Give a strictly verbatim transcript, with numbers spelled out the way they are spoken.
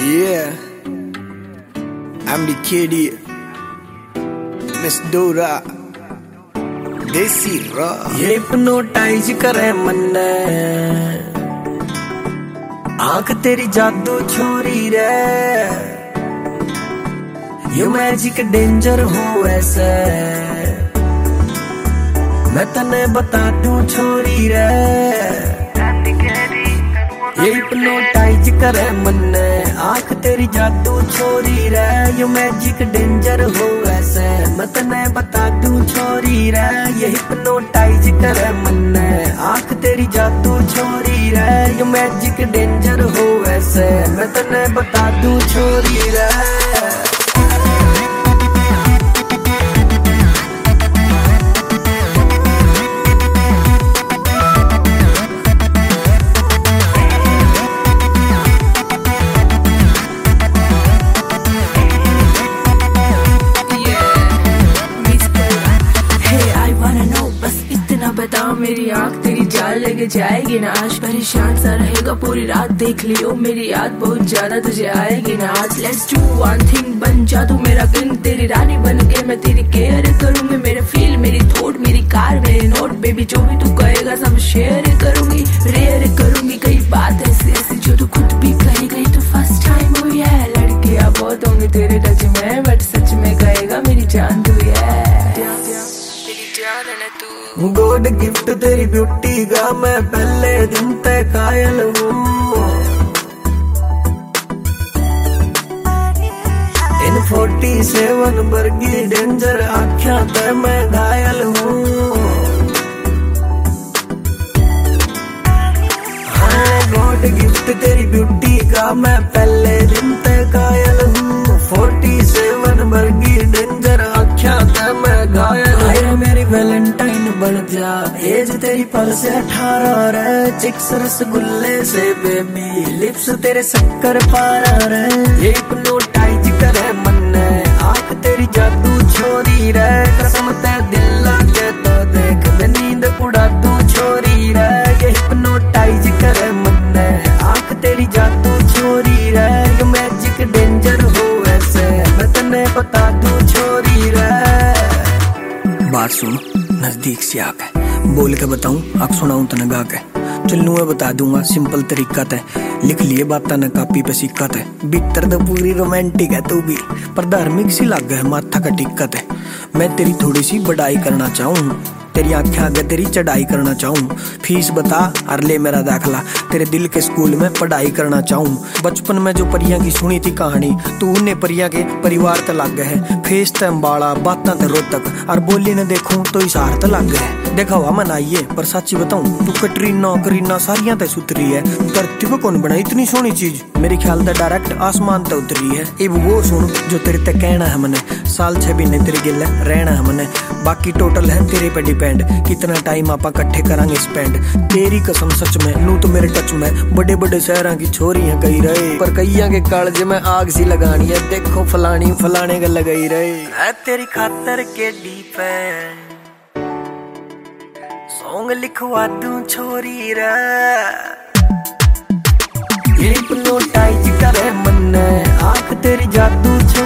Yeah, I'm the kid here, Miss Dora, देसी रा। ये हिप्नोटाइज करे मन्ने, आंख तेरी जादू छोरी रे, यू मैजिक डेंजर हो ऐसे, मैं तने बता दूं छोरी रे। ये हिप्नोटाइज करे मन्ने, आंख तेरी जादू छोरी रे, यू मैजिक डेंजर हो ऐसे, मैं तने बता दूं छोरी रे। ये हिप्नोटाइज करे मन्ने, आंख तेरी जादू छोरी रे, यू मैजिक डेंजर हो ऐसे, मैं तने बता दूं छोरी रे। बताओ मेरी आँख तेरी जाल लेके जाएगी ना आज, परेशान सा रहेगा पूरी रात, देख लियो मेरी याद बहुत ज्यादा तुझे आएगी ना आज। लेट्स डू वन थिंग, बन जा तू मेरा किंग, तेरी रानी बन के मैं तेरी केयर करूंगी, मेरे फील मेरी थॉट मेरी कार मेरे नोट, बेबी जो भी तू कहेगा सब शेयर करूंगी, रेयर करूंगी कई बात ऐसी ऐसी जो तू खुद भी कहेगा, तो फर्स्ट टाइम हुई है। लड़कियां बहुत होंगी तेरे टच में, बट सच में कहेगा मेरी जान तू है, तेरी जान है ना तू। गॉड गिफ्ट तेरी ब्यूटी का मैं पहले दिन तक कायल हूँ, इन फोर्टी सेवन वर्गी डेंजर आख्या ते मैं घायल हूँ। हाँ गॉड गिफ्ट तेरी ब्यूटी का मैं पहले दिन तक कायल हूँ, फोर्टी सेवन वर्गी डेंजर आख्या ते मैं घायल हूँ। मेरी वैलेंटाइन बन जा, एज तेरी पल से अठारह रे, चिक्स रसगुल्ले से बेबी, लिप्स तेरे शक्कर पारा रे। ये हिप्नोटाइज करे मन्ने, आंख तेरी जादू छोरी रे, कसम ते दिल लागे तो देख मैं नींद उड़ा दूं छोरी रे। ये हिप्नोटाइज करे मन्ने, आंख तेरी जादू छोरी रे, ये मैजिक डेंजर हो ऐसे, मैं तने बता दूं छोरी रे। बात सुन नजदीक से आके, बोल के बताऊं अब सुनाऊं तने गा के, चलूं मैं बता दूंगा सिंपल तरीका ते, लिख लिए बात न कापी पे सिक्का ते, भीतर तो पूरी रोमांटिक है तू भी, पर धार्मिक सी लग है माथा का टिक्का ते। मैं तेरी थोड़ी सी बढ़ाई करना चाहूँ, तेरी आंखें आगे तेरी चढ़ाई करना चाहूँ, फीस बता और ले मेरा दाखला, तेरे दिल के स्कूल में पढ़ाई करना चाहूँ। बचपन में जो परियां की सुनी थी कहानी, तू उन्हें परियां के परिवार ते लग है, फेस ते अम्बाला बातां ते रोतक, और बोली न देखूं तो इशार ते लग है। देखा हुआ मनाइए पर सच्ची बताऊं, तू कटरीना करीना सारियां ते सुतरी है, धरती को कौन बनाई इतनी सोहनी चीज, मेरे ख्याल ते डायरेक्ट आसमान ते उतरी है। अब वो सुन जो तेरे ते कहना है मने, साल छह महीने तेरे गिल रहना है मने, बाकी टोटल है तेरे पे डिपेंड, कितना टाइम आपा इकट्ठे करांगे स्पेंड। तेरी कसम सच में लू तो मेरे टच में, बड़े बड़े शहरों की छोरी है कही रहे, पर कईया के कालजे में आग सी लगानी है, देखो फलानी फलाने का लगाई रहे। तेरी खातर के डिपेंड सॉन्ग लिखवा दूं छोरी रे। हिप्नोटाइज करे मन्ने, आंख तेरी जादू